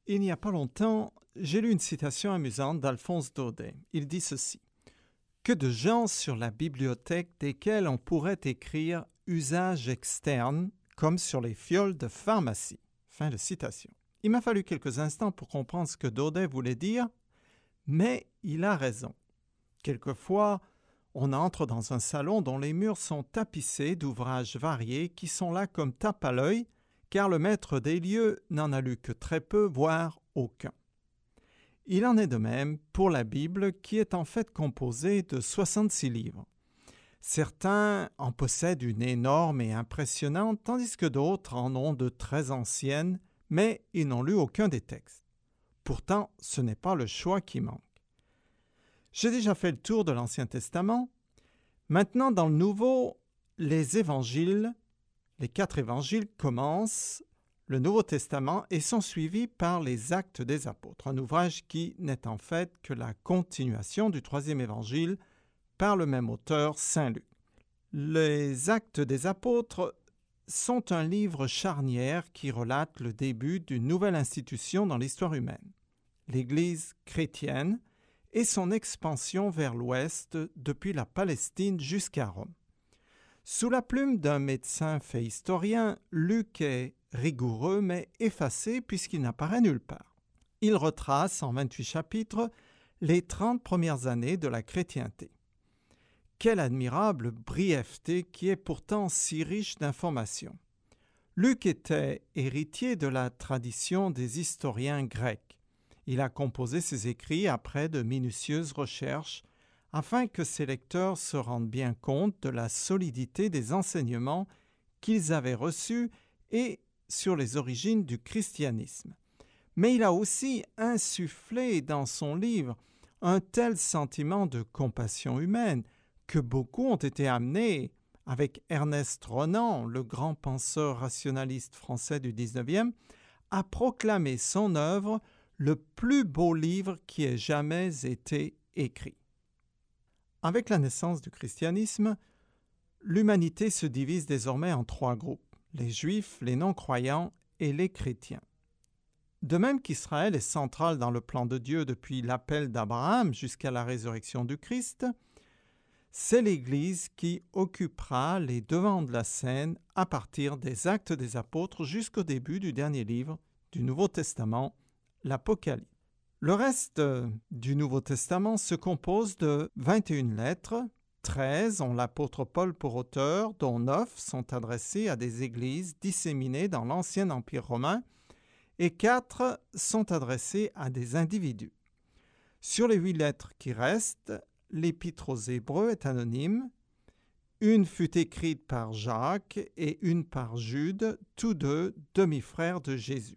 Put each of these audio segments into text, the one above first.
Il n'y a pas longtemps, j'ai lu une citation amusante d'Alphonse Daudet. Il dit ceci: « Que de gens sur la bibliothèque desquels on pourrait écrire usage externe comme sur les fioles de pharmacie. » Fin de citation. Il m'a fallu quelques instants pour comprendre ce que Daudet voulait dire, mais il a raison. Quelquefois, on entre dans un salon dont les murs sont tapissés d'ouvrages variés qui sont là comme tape à l'œil, car le maître des lieux n'en a lu que très peu, voire aucun. Il en est de même pour la Bible qui est en fait composée de 66 livres. Certains en possèdent une énorme et impressionnante, tandis que d'autres en ont de très anciennes, mais ils n'ont lu aucun des textes. Pourtant, ce n'est pas le choix qui manque. J'ai déjà fait le tour de l'Ancien Testament. Maintenant, dans le Nouveau, les évangiles, les 4 évangiles commencent le Nouveau Testament et sont suivis par les Actes des Apôtres, un ouvrage qui n'est en fait que la continuation du 3e évangile par le même auteur, Saint Luc. Les Actes des Apôtres sont un livre charnière qui relate le début d'une nouvelle institution dans l'histoire humaine, l'Église chrétienne, et son expansion vers l'ouest depuis la Palestine jusqu'à Rome. Sous la plume d'un médecin fait historien, Luc est rigoureux mais effacé puisqu'il n'apparaît nulle part. Il retrace en 28 chapitres les 30 premières années de la chrétienté. Quelle admirable brièveté qui est pourtant si riche d'informations. Luc était héritier de la tradition des historiens grecs. Il a composé ses écrits après de minutieuses recherches afin que ses lecteurs se rendent bien compte de la solidité des enseignements qu'ils avaient reçus et sur les origines du christianisme. Mais il a aussi insufflé dans son livre un tel sentiment de compassion humaine que beaucoup ont été amenés, avec Ernest Renan, le grand penseur rationaliste français du XIXe, à proclamer son œuvre le plus beau livre qui ait jamais été écrit. Avec la naissance du christianisme, l'humanité se divise désormais en 3 groupes, les juifs, les non-croyants et les chrétiens. De même qu'Israël est central dans le plan de Dieu depuis l'appel d'Abraham jusqu'à la résurrection du Christ, c'est l'Église qui occupera les devants de la scène à partir des Actes des Apôtres jusqu'au début du dernier livre du Nouveau Testament, l'Apocalypse. Le reste du Nouveau Testament se compose de 21 lettres, 13 ont l'apôtre Paul pour auteur, dont 9 sont adressées à des églises disséminées dans l'Ancien Empire romain et 4 sont adressées à des individus. Sur les 8 lettres qui restent, l'Épître aux Hébreux est anonyme. Une fut écrite par Jacques et une par Jude, tous deux demi-frères de Jésus.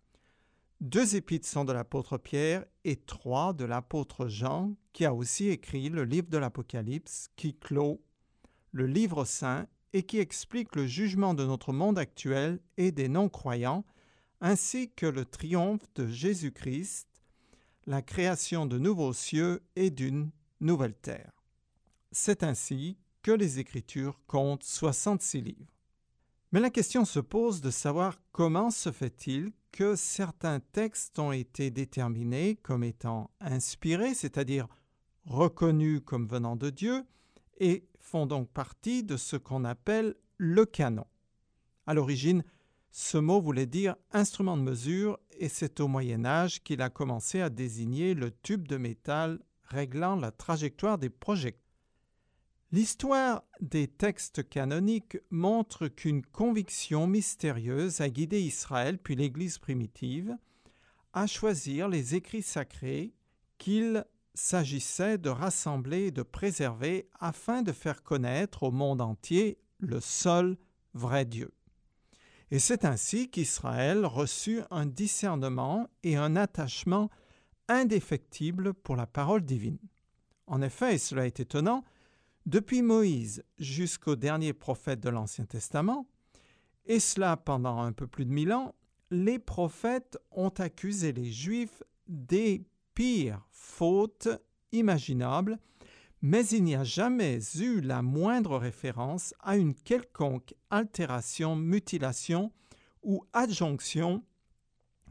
2 épîtres sont de l'apôtre Pierre et 3 de l'apôtre Jean, qui a aussi écrit le livre de l'Apocalypse, qui clôt le livre saint et qui explique le jugement de notre monde actuel et des non-croyants, ainsi que le triomphe de Jésus-Christ, la création de nouveaux cieux et d'une nouvelle terre. C'est ainsi que les Écritures comptent 66 livres. Mais la question se pose de savoir comment se fait-il que certains textes ont été déterminés comme étant inspirés, c'est-à-dire reconnus comme venant de Dieu, et font donc partie de ce qu'on appelle le canon. À l'origine, ce mot voulait dire instrument de mesure et c'est au Moyen Âge qu'il a commencé à désigner le tube de métal réglant la trajectoire des projecteurs. L'histoire des textes canoniques montre qu'une conviction mystérieuse a guidé Israël puis l'Église primitive à choisir les écrits sacrés qu'il s'agissait de rassembler et de préserver afin de faire connaître au monde entier le seul vrai Dieu. Et c'est ainsi qu'Israël reçut un discernement et un attachement indéfectibles pour la parole divine. En effet, et cela est étonnant, depuis Moïse jusqu'au dernier prophète de l'Ancien Testament, et cela pendant un peu plus de 1000 ans, les prophètes ont accusé les Juifs des pires fautes imaginables, mais il n'y a jamais eu la moindre référence à une quelconque altération, mutilation ou adjonction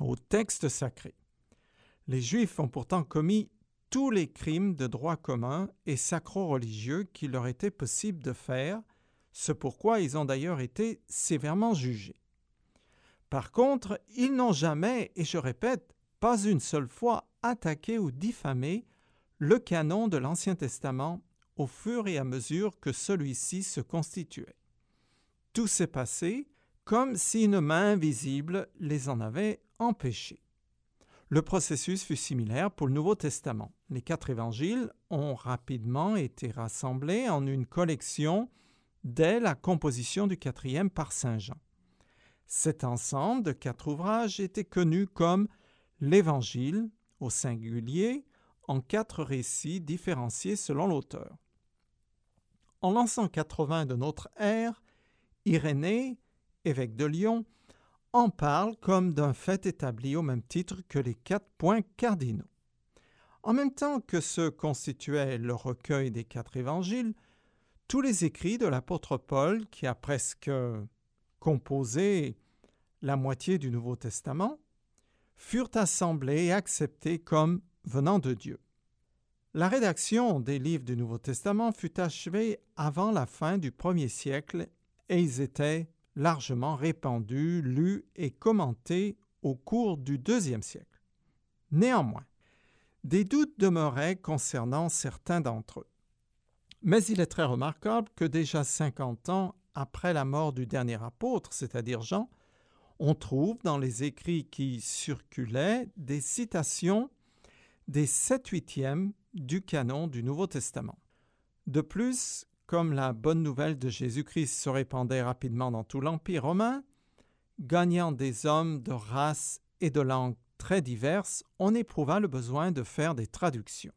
au texte sacré. Les Juifs ont pourtant commis tous les crimes de droit commun et sacro-religieux qu'il leur était possible de faire, ce pourquoi ils ont d'ailleurs été sévèrement jugés. Par contre, ils n'ont jamais, et je répète, pas une seule fois attaqué ou diffamé le canon de l'Ancien Testament au fur et à mesure que celui-ci se constituait. Tout s'est passé comme si une main invisible les en avait empêchés. Le processus fut similaire pour le Nouveau Testament. Les 4 évangiles ont rapidement été rassemblés en une collection dès la composition du 4e par Saint Jean. Cet ensemble de 4 ouvrages était connu comme l'Évangile, au singulier, en 4 récits différenciés selon l'auteur. En l'an 180 de notre ère, Irénée, évêque de Lyon, en parle comme d'un fait établi au même titre que les 4 points cardinaux. En même temps que se constituait le recueil des 4 évangiles, tous les écrits de l'apôtre Paul, qui a presque composé la moitié du Nouveau Testament, furent assemblés et acceptés comme venant de Dieu. La rédaction des livres du Nouveau Testament fut achevée avant la fin du 1er siècle et ils étaient largement répandus, lus et commentés au cours du 2e siècle. Néanmoins, des doutes demeuraient concernant certains d'entre eux. Mais il est très remarquable que déjà 50 ans après la mort du dernier apôtre, c'est-à-dire Jean, on trouve dans les écrits qui circulaient des citations des 7/8 du canon du Nouveau Testament. De plus, comme la bonne nouvelle de Jésus-Christ se répandait rapidement dans tout l'Empire romain, gagnant des hommes de races et de langues très diverses, on éprouva le besoin de faire des traductions.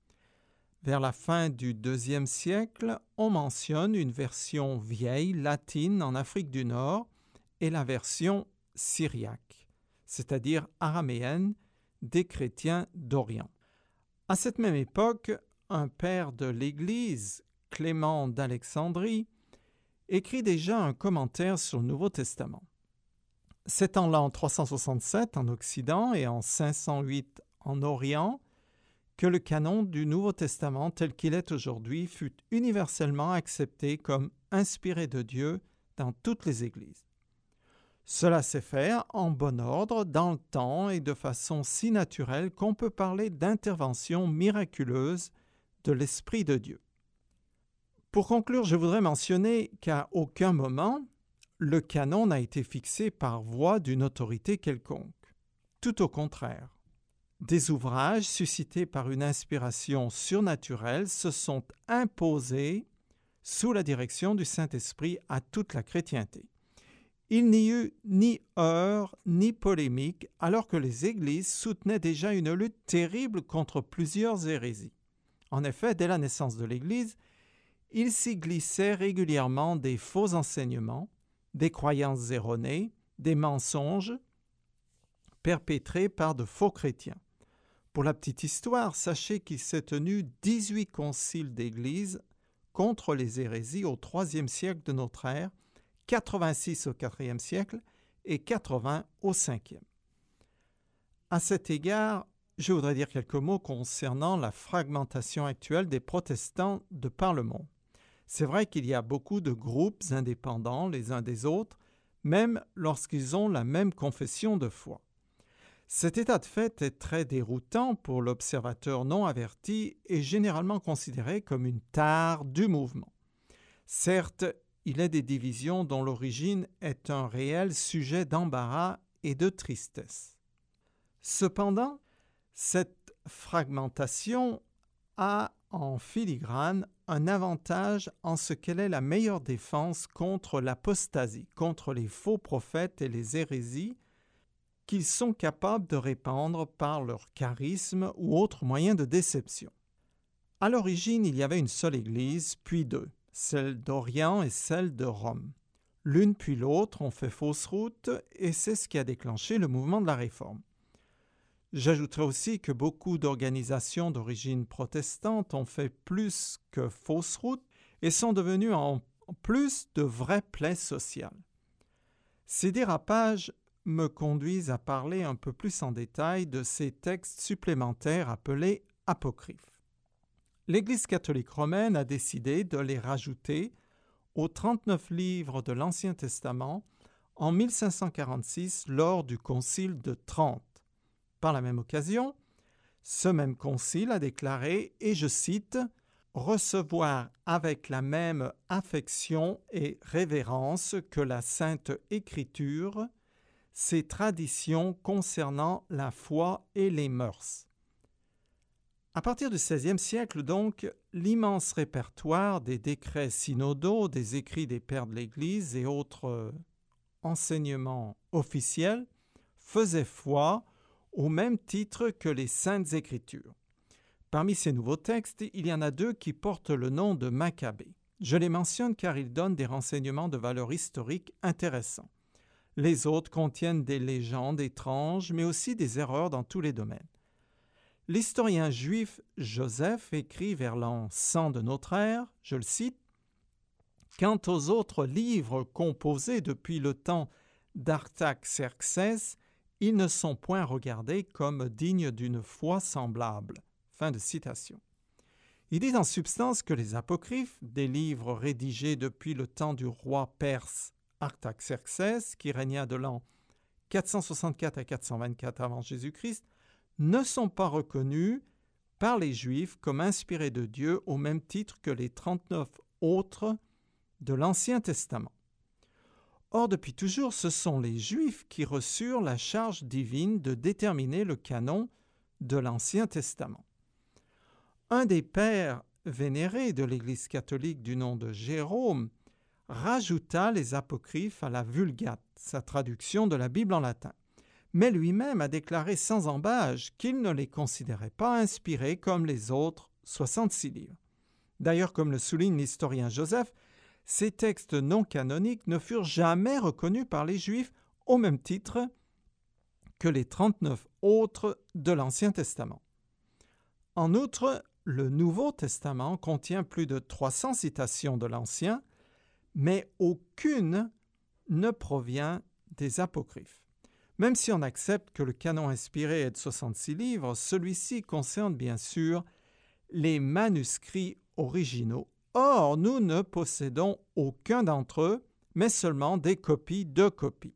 Vers la fin du 2e siècle, on mentionne une version vieille latine en Afrique du Nord et la version syriaque, c'est-à-dire araméenne, des chrétiens d'Orient. À cette même époque, un père de l'Église, Clément d'Alexandrie, écrit déjà un commentaire sur le Nouveau Testament. C'est en l'an 367 en Occident et en 508 en Orient que le canon du Nouveau Testament tel qu'il est aujourd'hui fut universellement accepté comme inspiré de Dieu dans toutes les églises. Cela s'est fait en bon ordre, dans le temps et de façon si naturelle qu'on peut parler d'intervention miraculeuse de l'Esprit de Dieu. Pour conclure, je voudrais mentionner qu'à aucun moment, le canon n'a été fixé par voie d'une autorité quelconque. Tout au contraire. Des ouvrages suscités par une inspiration surnaturelle se sont imposés sous la direction du Saint-Esprit à toute la chrétienté. Il n'y eut ni heurts ni polémiques, alors que les églises soutenaient déjà une lutte terrible contre plusieurs hérésies. En effet, dès la naissance de l'Église, il s'y glissait régulièrement des faux enseignements, des croyances erronées, des mensonges perpétrés par de faux chrétiens. Pour la petite histoire, sachez qu'il s'est tenu 18 conciles d'Église contre les hérésies au 3e siècle de notre ère, 86 au 4e siècle et 80 au 5e. À cet égard, je voudrais dire quelques mots concernant la fragmentation actuelle des protestants de par le monde. C'est vrai qu'il y a beaucoup de groupes indépendants les uns des autres, même lorsqu'ils ont la même confession de foi. Cet état de fait est très déroutant pour l'observateur non averti et généralement considéré comme une tare du mouvement. Certes, il est des divisions dont l'origine est un réel sujet d'embarras et de tristesse. Cependant, cette fragmentation a en filigrane un avantage en ce qu'elle est la meilleure défense contre l'apostasie, contre les faux prophètes et les hérésies qu'ils sont capables de répandre par leur charisme ou autres moyens de déception. À l'origine, il y avait une seule Église, puis deux, celle d'Orient et celle de Rome. L'une puis l'autre ont fait fausse route et c'est ce qui a déclenché le mouvement de la Réforme. J'ajouterai aussi que beaucoup d'organisations d'origine protestante ont fait plus que fausse route et sont devenues en plus de vraies plaies sociales. Ces dérapages me conduisent à parler un peu plus en détail de ces textes supplémentaires appelés apocryphes. L'Église catholique romaine a décidé de les rajouter aux 39 livres de l'Ancien Testament en 1546 lors du Concile de Trente. Par la même occasion, ce même concile a déclaré, et je cite, « recevoir avec la même affection et révérence que la Sainte Écriture ces traditions concernant la foi et les mœurs. » À partir du XVIe siècle, donc, l'immense répertoire des décrets synodaux, des écrits des pères de l'Église et autres enseignements officiels faisait foi au même titre que les Saintes Écritures. Parmi ces nouveaux textes, il y en a deux qui portent le nom de Maccabée. Je les mentionne car ils donnent des renseignements de valeur historique intéressants. Les autres contiennent des légendes étranges, mais aussi des erreurs dans tous les domaines. L'historien juif Joseph écrit vers l'an 100 de notre ère, je le cite, « Quant aux autres livres composés depuis le temps d'Artaxerxès, ils ne sont point regardés comme dignes d'une foi semblable. » Fin de citation. Il dit en substance que les apocryphes, des livres rédigés depuis le temps du roi perse Artaxerxès, qui régna de l'an 464 à 424 avant Jésus-Christ, ne sont pas reconnus par les Juifs comme inspirés de Dieu au même titre que les 39 autres de l'Ancien Testament. Or, depuis toujours, ce sont les Juifs qui reçurent la charge divine de déterminer le canon de l'Ancien Testament. Un des pères vénérés de l'Église catholique du nom de Jérôme rajouta les apocryphes à la Vulgate, sa traduction de la Bible en latin. Mais lui-même a déclaré sans ambages qu'il ne les considérait pas inspirés comme les autres 66 livres. D'ailleurs, comme le souligne l'historien Joseph, ces textes non canoniques ne furent jamais reconnus par les Juifs au même titre que les 39 autres de l'Ancien Testament. En outre, le Nouveau Testament contient plus de 300 citations de l'Ancien, mais aucune ne provient des apocryphes. Même si on accepte que le canon inspiré est de 66 livres, celui-ci concerne bien sûr les manuscrits originaux. Or, nous ne possédons aucun d'entre eux, mais seulement des copies de copies.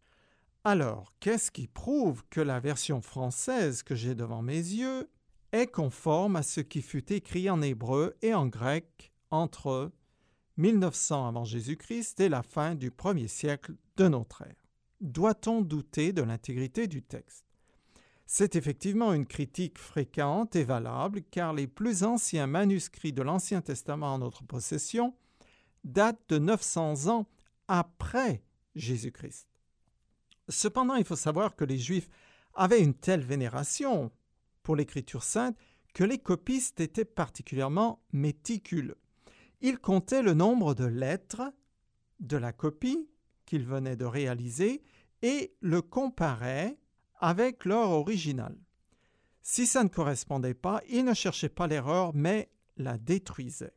Alors, qu'est-ce qui prouve que la version française que j'ai devant mes yeux est conforme à ce qui fut écrit en hébreu et en grec entre 1900 avant Jésus-Christ et la fin du 1er siècle de notre ère? Doit-on douter de l'intégrité du texte? C'est effectivement une critique fréquente et valable car les plus anciens manuscrits de l'Ancien Testament en notre possession datent de 900 ans après Jésus-Christ. Cependant, il faut savoir que les Juifs avaient une telle vénération pour l'Écriture sainte que les copistes étaient particulièrement méticuleux. Ils comptaient le nombre de lettres de la copie qu'ils venaient de réaliser et le comparaient avec l'œuvre originale. Si ça ne correspondait pas, ils ne cherchaient pas l'erreur, mais la détruisaient.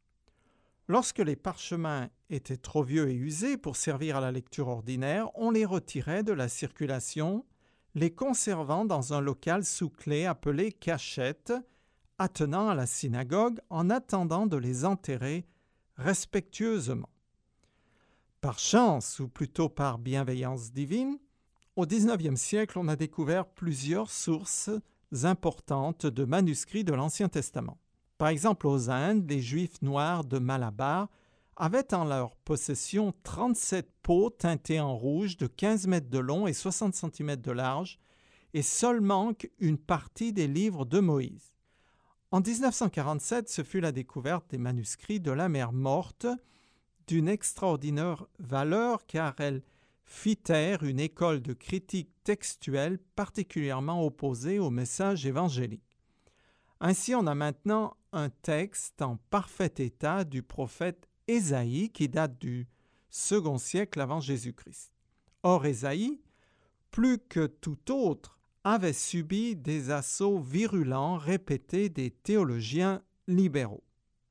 Lorsque les parchemins étaient trop vieux et usés pour servir à la lecture ordinaire, on les retirait de la circulation, les conservant dans un local sous clé appelé cachette, attenant à la synagogue en attendant de les enterrer respectueusement. Par chance, ou plutôt par bienveillance divine, au XIXe siècle, on a découvert plusieurs sources importantes de manuscrits de l'Ancien Testament. Par exemple, aux Indes, les Juifs noirs de Malabar avaient en leur possession 37 pots teintés en rouge de 15 mètres de long et 60 cm de large, et seul manque une partie des livres de Moïse. En 1947, ce fut la découverte des manuscrits de la mer Morte, d'une extraordinaire valeur car elle fit taire une école de critique textuelle particulièrement opposée au message évangélique. Ainsi, on a maintenant un texte en parfait état du prophète Ésaïe qui date du second siècle avant Jésus-Christ. Or, Ésaïe, plus que tout autre, avait subi des assauts virulents répétés des théologiens libéraux.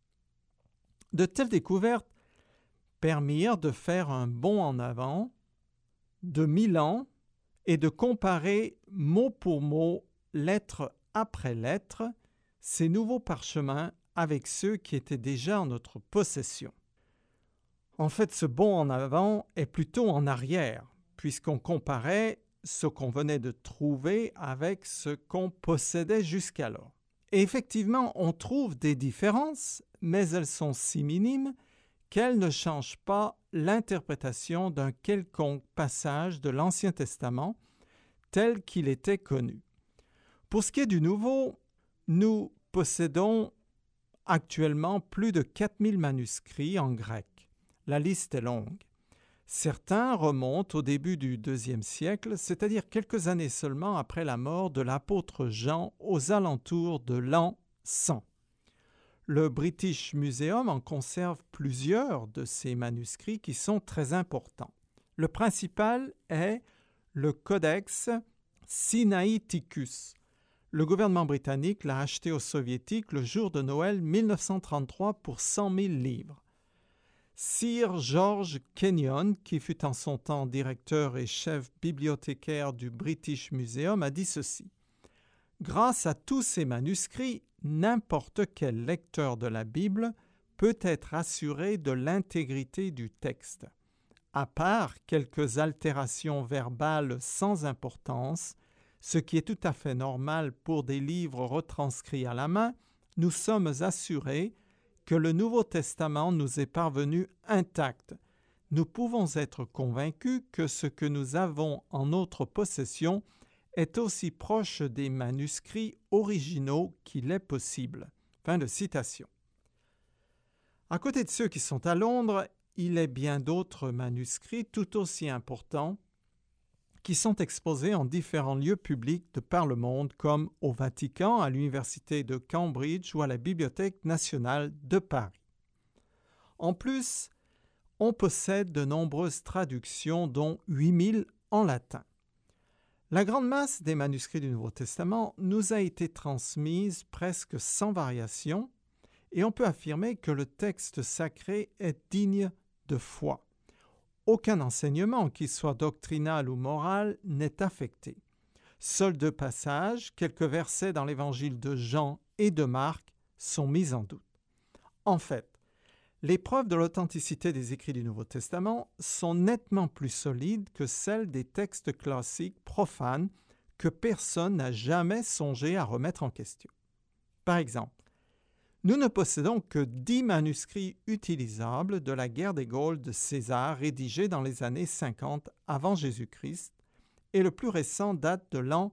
De telles découvertes permirent de faire un bond en avant de 1000 ans et de comparer mot pour mot, lettre après lettre, ces nouveaux parchemins avec ceux qui étaient déjà en notre possession. En fait, ce bond en avant est plutôt en arrière, puisqu'on comparait ce qu'on venait de trouver avec ce qu'on possédait jusqu'alors. Et effectivement, on trouve des différences, mais elles sont si minimes qu'elles ne changent pas l'interprétation d'un quelconque passage de l'Ancien Testament tel qu'il était connu. Pour ce qui est du Nouveau, nous possédons actuellement plus de 4000 manuscrits en grec. La liste est longue. Certains remontent au début du IIe siècle, c'est-à-dire quelques années seulement après la mort de l'apôtre Jean aux alentours de l'an 100. Le British Museum en conserve plusieurs de ces manuscrits qui sont très importants. Le principal est le Codex Sinaiticus. Le gouvernement britannique l'a acheté aux Soviétiques le jour de Noël 1933 pour 100 000 livres. Sir George Kenyon, qui fut en son temps directeur et chef bibliothécaire du British Museum, a dit ceci. « Grâce à tous ces manuscrits, n'importe quel lecteur de la Bible peut être assuré de l'intégrité du texte. À part quelques altérations verbales sans importance, ce qui est tout à fait normal pour des livres retranscrits à la main, nous sommes assurés que le Nouveau Testament nous est parvenu intact. Nous pouvons être convaincus que ce que nous avons en notre possession est aussi proche des manuscrits originaux qu'il est possible. » Fin de citation. À côté de ceux qui sont à Londres, il est bien d'autres manuscrits tout aussi importants qui sont exposés en différents lieux publics de par le monde, comme au Vatican, à l'Université de Cambridge ou à la Bibliothèque nationale de Paris. En plus, on possède de nombreuses traductions, dont 8000 en latin. La grande masse des manuscrits du Nouveau Testament nous a été transmise presque sans variation, et on peut affirmer que le texte sacré est digne de foi. Aucun enseignement, qu'il soit doctrinal ou moral, n'est affecté. Seuls 2 passages, quelques versets dans l'évangile de Jean et de Marc, sont mis en doute. En fait, les preuves de l'authenticité des écrits du Nouveau Testament sont nettement plus solides que celles des textes classiques profanes que personne n'a jamais songé à remettre en question. Par exemple, nous ne possédons que 10 manuscrits utilisables de la guerre des Gaules de César rédigés dans les années 50 avant Jésus-Christ et le plus récent date de l'an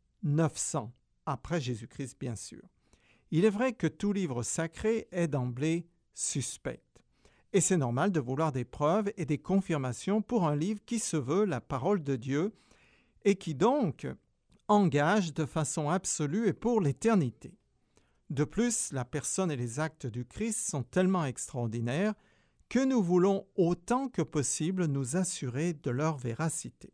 900, après Jésus-Christ bien sûr. Il est vrai que tout livre sacré est d'emblée suspect. Et c'est normal de vouloir des preuves et des confirmations pour un livre qui se veut la parole de Dieu et qui donc engage de façon absolue et pour l'éternité. De plus, la personne et les actes du Christ sont tellement extraordinaires que nous voulons autant que possible nous assurer de leur véracité.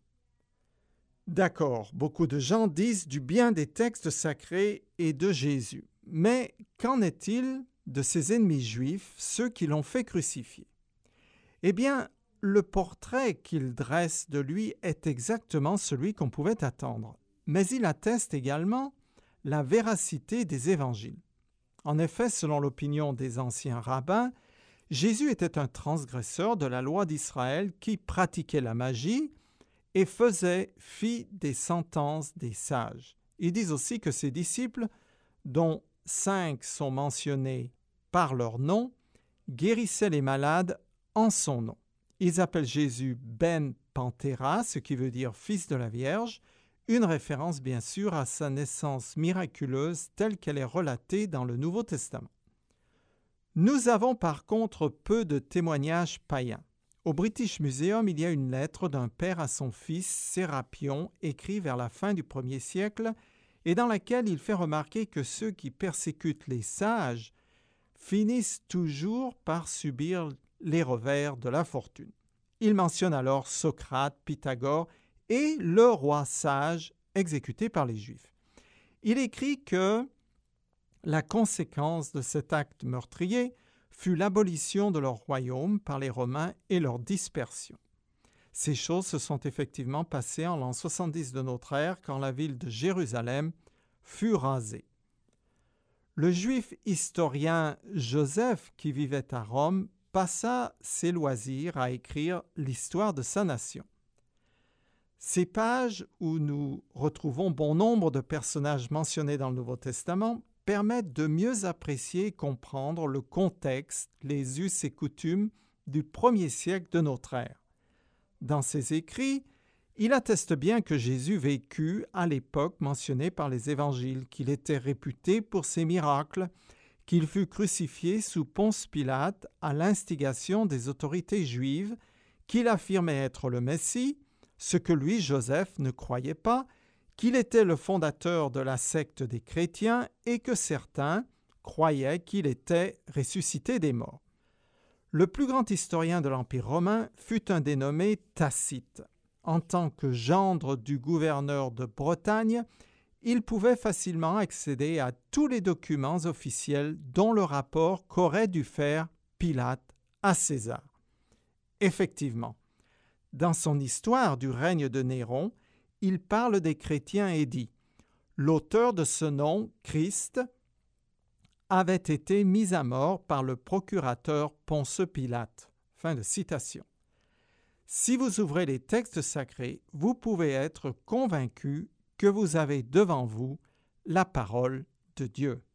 D'accord, beaucoup de gens disent du bien des textes sacrés et de Jésus. Mais qu'en est-il de ses ennemis juifs, ceux qui l'ont fait crucifier? Eh bien, le portrait qu'il dresse de lui est exactement celui qu'on pouvait attendre, mais il atteste également la véracité des évangiles. En effet, selon l'opinion des anciens rabbins, Jésus était un transgresseur de la loi d'Israël qui pratiquait la magie et faisait fi des sentences des sages. Ils disent aussi que ses disciples, dont 5 sont mentionnés par leur nom, guérissaient les malades en son nom. Ils appellent Jésus Ben Panthéra, ce qui veut dire fils de la Vierge, une référence bien sûr à sa naissance miraculeuse telle qu'elle est relatée dans le Nouveau Testament. Nous avons par contre peu de témoignages païens. Au British Museum, il y a une lettre d'un père à son fils Sérapion, écrite vers la fin du 1er siècle, et dans laquelle il fait remarquer que ceux qui persécutent les sages finissent toujours par subir les revers de la fortune. Il mentionne alors Socrate, Pythagore et le roi sage exécuté par les Juifs. Il écrit que la conséquence de cet acte meurtrier fut l'abolition de leur royaume par les Romains et leur dispersion. Ces choses se sont effectivement passées en l'an 70 de notre ère, quand la ville de Jérusalem fut rasée. Le juif historien Joseph, qui vivait à Rome, passa ses loisirs à écrire l'histoire de sa nation. Ces pages, où nous retrouvons bon nombre de personnages mentionnés dans le Nouveau Testament, permettent de mieux apprécier et comprendre le contexte, les us et coutumes du 1er siècle de notre ère. Dans ses écrits, il atteste bien que Jésus vécut à l'époque mentionnée par les évangiles, qu'il était réputé pour ses miracles, qu'il fut crucifié sous Ponce Pilate à l'instigation des autorités juives, qu'il affirmait être le Messie, ce que lui, Joseph, ne croyait pas, qu'il était le fondateur de la secte des chrétiens et que certains croyaient qu'il était ressuscité des morts. Le plus grand historien de l'Empire romain fut un dénommé Tacite. En tant que gendre du gouverneur de Bretagne, il pouvait facilement accéder à tous les documents officiels dont le rapport qu'aurait dû faire Pilate à César. Effectivement, dans son histoire du règne de Néron, il parle des chrétiens et dit « L'auteur de ce nom, Christ, avait été mis à mort par le procurateur Ponce Pilate. » Fin de citation. Si vous ouvrez les textes sacrés, vous pouvez être convaincu que vous avez devant vous la parole de Dieu.